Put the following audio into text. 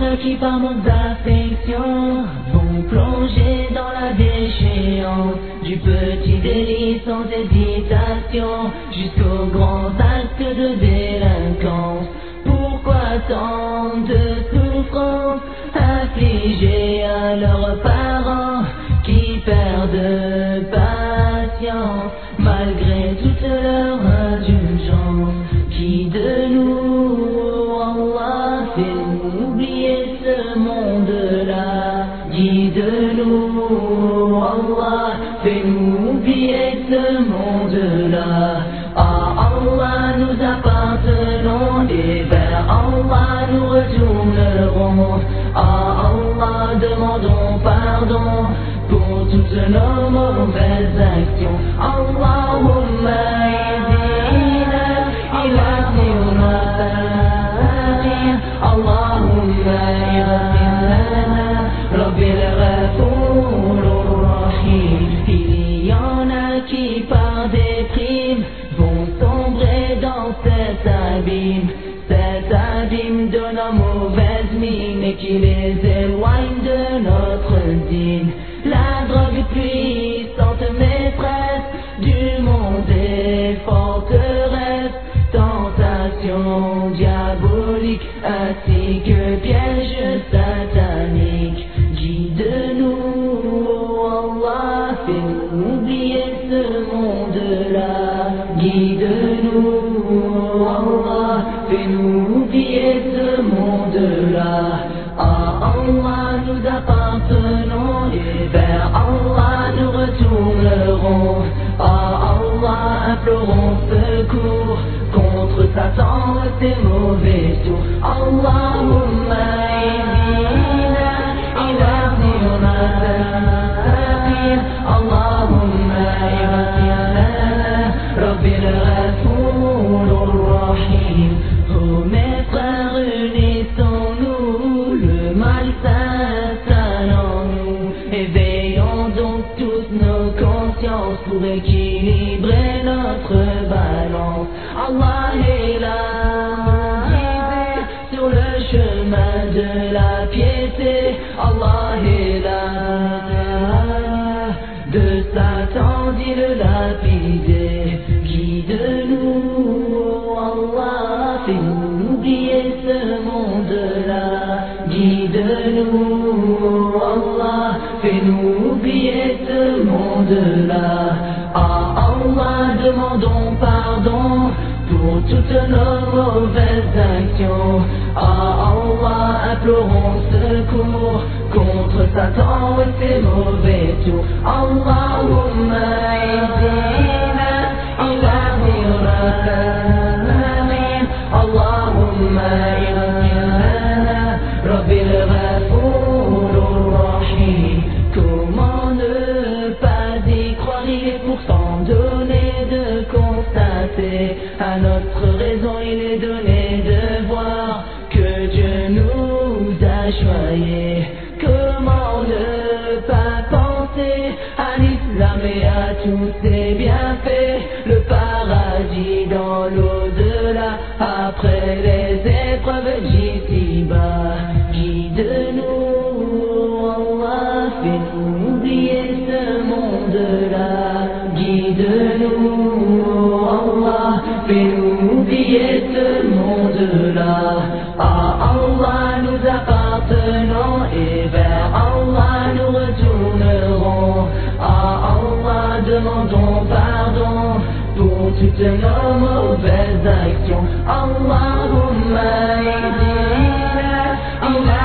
ceux qui par manque d'affection vont plonger dans la déchéance du petit délit sans hésitation jusqu'au grand acte de délinquance. Pourquoi tant de souffrance affligée à leurs parents qui perdent patience malgré toute leur indulgence? Guide-nous, Allah, fais-nous oublier ce monde-là. Guide-nous, Allah, fais-nous oublier ce monde-là. À Allah nous appartenons et vers Allah nous retournerons. À Allah demandons pardon pour toutes nos mauvaises actions. Allahumma ihdina ila siratin, Allahumma ighfir lana, Rabbil Ghafour Rahim. Il y en a qui par des primes vont sombrer dans cet abîme de nos mauvaises mines et qui les éloigne de notre dîne. La drogue puissante maîtresse du monde et forteresse, tentation diabolique ainsi que piège satanique. Guide-nous, Allah, fais-nous oublier ce monde-là. Guide-nous, Allah, fais-nous oublier ce monde-là. À Allah nous appartenons et vers Allah nous retournerons. À Allah implorons secours contre Satan et ses mauvais tours. Allahumma ihdina ila siratin, Allahumma ighfir lana, Rabbil Ghafour Rahim. Oh mes frères, unissons-nous, le mal s'installe en nous. Éveillons donc toutes nos consciences pour équilibrer notre balance. Allah est là, guidé sur le chemin de la piété. Allah est là, de Satan dit le lapidé. Guide-nous, Allah, fais-nous oublier ce monde-là. Guide-nous, Allah, fais-nous oublier ce monde-là. À Allah demandons pardon pour toutes nos mauvaises actions. À Allah implorons secours contre Satan et ses mauvais tours. Allahumma ihdina ila siratin, Allahumma ighfir lana, Rabbil Ghafour Rahim. Comment ne pas y croire, il est pourtant donné de constater, à notre raison il est donné de voir que Dieu nous a choyés. Comment ne pas penser à l'islam et à tous ses bienfaits, le paradis dans l'au-delà, après les épreuves d'ici-bas. Guide-nous, Allah, fais-nous oublier ce monde-là. Guide-nous, Allah, fais-nous oublier ce monde-là. À Allah nous appartenons et vers Allah nous retournerons. À Allah demandons pardon pour toutes nos mauvaises actions. Allahumma ihdina ila